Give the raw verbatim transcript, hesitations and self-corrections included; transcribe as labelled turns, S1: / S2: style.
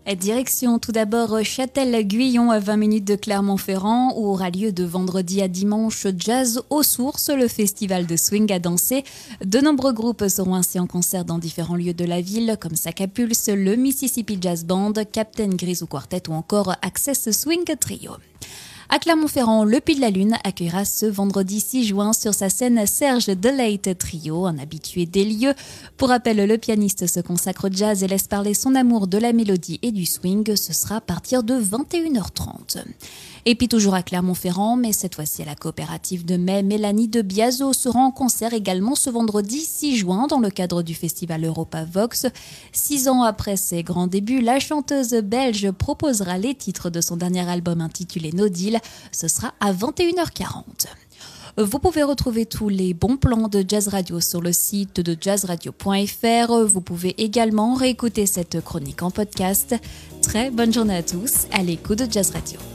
S1: Direction tout d'abord Châtel-Guyon à vingt minutes de Clermont-Ferrand où aura lieu de vendredi à dimanche Jazz aux Sources, le festival de swing à danser. De nombreux groupes seront ainsi en concert dans différents lieux de la ville comme Sacapulse, le Mississippi Jazz Band, Captain Grisou Quartet ou encore Access Swing Trio. À Clermont-Ferrand, le Puy de la Lune accueillera ce vendredi six juin sur sa scène Serge Delate Trio, un habitué des lieux. Pour rappel, le pianiste se consacre au jazz et laisse parler son amour de la mélodie et du swing. Ce sera à partir de vingt et une heures trente. Et puis toujours à Clermont-Ferrand, mais cette fois-ci à la coopérative de mai, Mélanie de Biazo sera en concert également ce vendredi six juin dans le cadre du festival Europa Vox. Six ans après ses grands débuts, la chanteuse belge proposera les titres de son dernier album intitulé No Deal. Ce sera à vingt et une heures quarante. Vous pouvez retrouver tous les bons plans de Jazz Radio sur le site de jazz radio point f r. Vous pouvez également réécouter cette chronique en podcast. Très bonne journée à tous à l'écoute de Jazz Radio.